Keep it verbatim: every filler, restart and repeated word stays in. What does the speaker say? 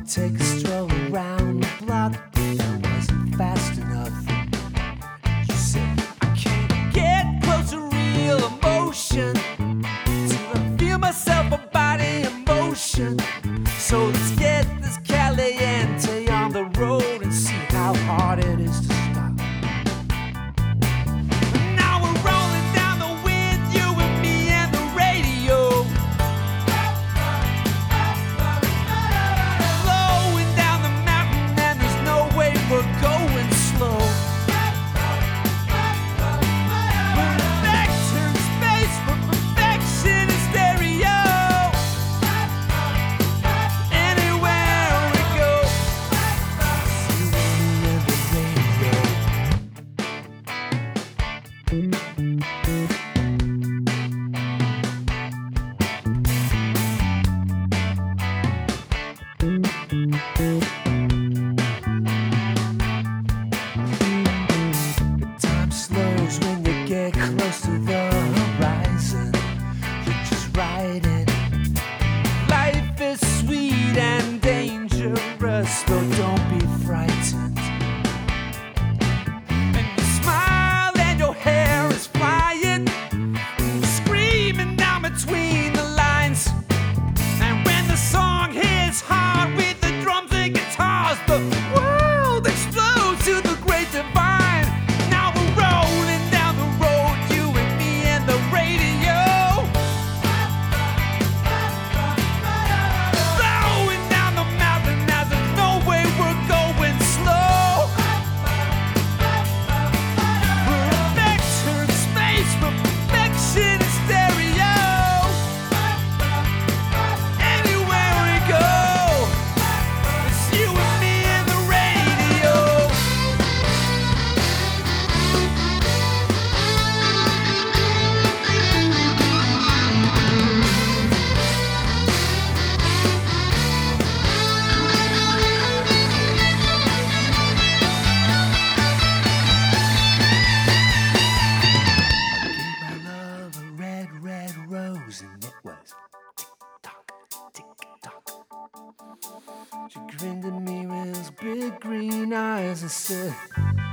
take a stroll around the block, but that wasn't fast enough. She said, I can't get close to real emotion till I feel myself a body in motion. So let's get this caliente on the road and see how hard it is to stop. Now we're rolling down the wind, you and me and the radio. Flowing down the mountain and there's no way we're going slow. Perfect in space for perfection in stereo. Anywhere we go, you and me and the radio. Time slows when you get close to the horizon. You're just riding. Life is sweet and dangerous, though don't be frightened. And you smile and your hair is flying, screaming down between the lines. And when the song hits hard with the drums and guitars, the world explodes to the great divine. Now we're rolling down the road, you and me and the radio. Flowing down the mountain as there's no way we're going slow. Perfection in space, perfection in stereo. Anywhere we go, it's you and me and the radio. I gave my love a red, red rose, and it was tick-tock, tick-tock. She grinned at me with those big green eyes and said,